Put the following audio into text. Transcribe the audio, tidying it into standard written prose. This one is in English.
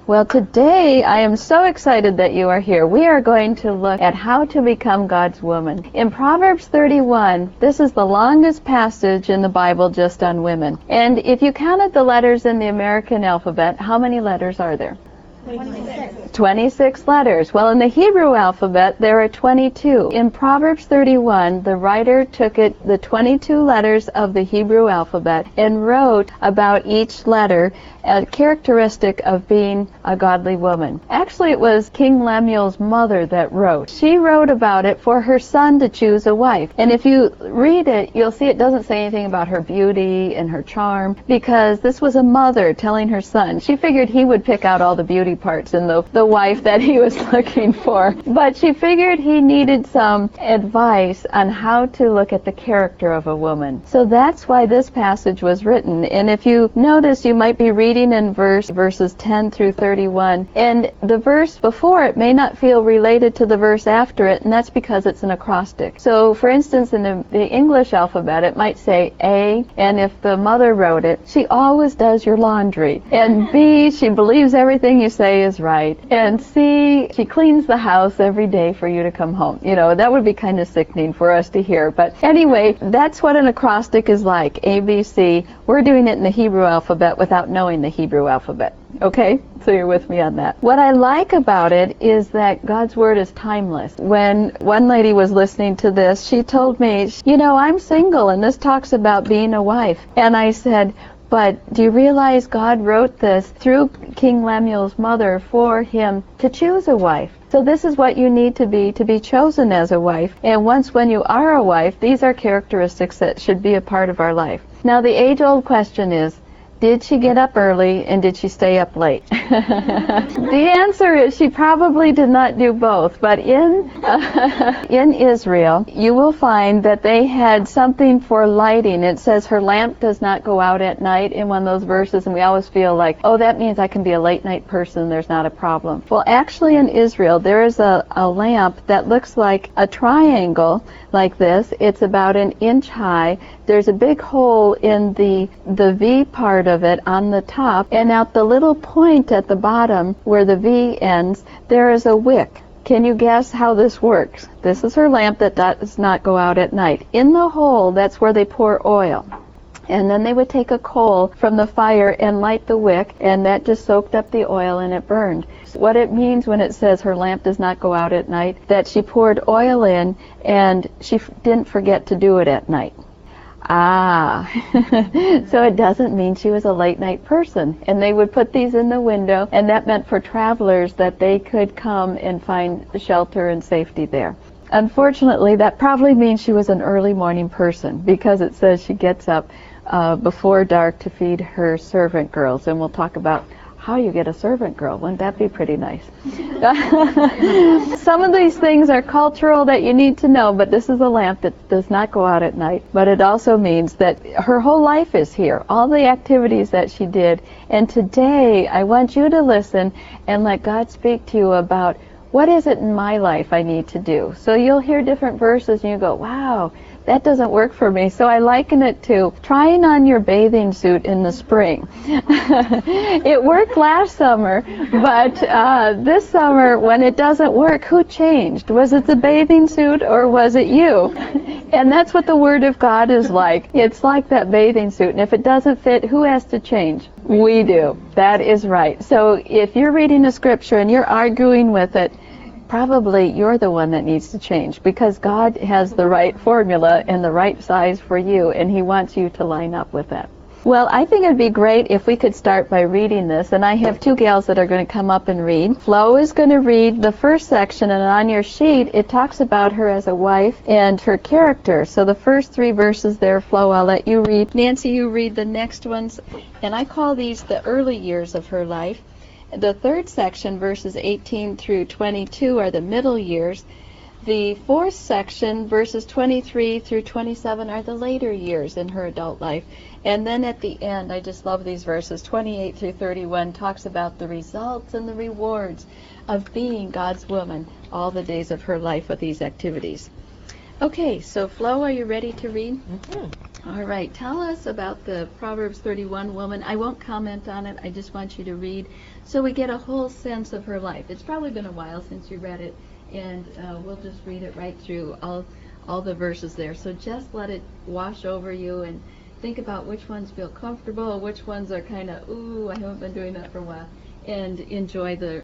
Well, today I am so excited that you are here. We are going to look at how to become God's woman. In Proverbs 31, this is the longest passage in the Bible just on women. And if you counted the letters in the American alphabet, how many letters are there? 26 letters. Well, in the Hebrew alphabet, there are 22. In Proverbs 31, the writer took the 22 letters of the Hebrew alphabet and wrote about each letter a characteristic of being a godly woman. Actually, it was King Lemuel's mother that wrote. She wrote about it for her son to choose a wife. And if you read it, you'll see it doesn't say anything about her beauty and her charm, because this was a mother telling her son. She figured he would pick out all the beauty parts in the wife that he was looking for. But she figured he needed some advice on how to look at the character of a woman. So that's why this passage was written. And if you notice, you might be reading in verses 10 through 31, and the verse before it may not feel related to the verse after it, and that's because it's an acrostic. So, for instance, in the English alphabet, it might say A, and if the mother wrote it, she always does your laundry. And B, she believes everything you say is right. And C, she cleans the house every day for you to come home. You know, that would be kind of sickening for us to hear. But anyway, that's what an acrostic is like, A, B, C. We're doing it in the Hebrew alphabet without knowing the Hebrew alphabet. Okay? So you're with me on that. What I like about it is that God's Word is timeless. When one lady was listening to this, she told me, you know, I'm single, and this talks about being a wife. And I said, but do you realize God wrote this through King Lemuel's mother for him to choose a wife? So this is what you need to be chosen as a wife. And once when you are a wife, these are characteristics that should be a part of our life. Now the age-old question is, did she get up early and did she stay up late? The answer is she probably did not do both. But in Israel, you will find that they had something for lighting. It says her lamp does not go out at night in one of those verses, and we always feel like, oh, that means I can be a late night person, there's not a problem. Well, actually in Israel, there is a lamp that looks like a triangle like this. It's about an inch high. There's a big hole in the V part of it on the top, and at the little point at the bottom where the V ends, there is a wick. Can you guess how this works? This is her lamp that does not go out at night. In the hole, that's where they pour oil. And then they would take a coal from the fire and light the wick, and that just soaked up the oil and it burned. What it means when it says her lamp does not go out at night, that she poured oil in and she didn't forget to do it at night. Ah, so it doesn't mean she was a late night person. And they would put these in the window, and that meant for travelers that they could come and find shelter and safety there. Unfortunately, that probably means she was an early morning person, because it says she gets up before dark to feed her servant girls, and we'll talk about how you get a servant girl. Wouldn't that be pretty nice? Some of these things are cultural that you need to know, but this is a lamp that does not go out at night. But it also means that her whole life is here, all the activities that she did. And today, I want you to listen and let God speak to you about what is it in my life I need to do. So you'll hear different verses and you go, wow, that doesn't work for me. So I liken it to trying on your bathing suit in the spring. It worked last summer, but this summer when it doesn't work, who changed? Was it the bathing suit or was it you? And that's what the Word of God is like. It's like that bathing suit, and if it doesn't fit, who has to change? We do. That is right. So if you're reading a scripture and you're arguing with it, probably you're the one that needs to change, because God has the right formula and the right size for you, and He wants you to line up with that. Well, I think it'd be great if we could start by reading this, and I have two gals that are going to come up and read. Flo is going to read the first section, and on your sheet it talks about her as a wife and her character. So the first 3 verses there, Flo, I'll let you read. Nancy, you read the next ones, and I call these the early years of her life. The third section, verses 18 through 22, are the middle years. The fourth section, verses 23 through 27, are the later years in her adult life. And then at the end, I just love these verses, 28 through 31, talks about the results and the rewards of being God's woman all the days of her life with these activities. Okay, so Flo, are you ready to read? Mm-hmm. All right, tell us about the Proverbs 31 woman. I won't comment on it. I just want you to read so we get a whole sense of her life. It's probably been a while since you read it, and we'll just read it right through all the verses there. So just let it wash over you and think about which ones feel comfortable, which ones are kind of, ooh, I haven't been doing that for a while, and enjoy the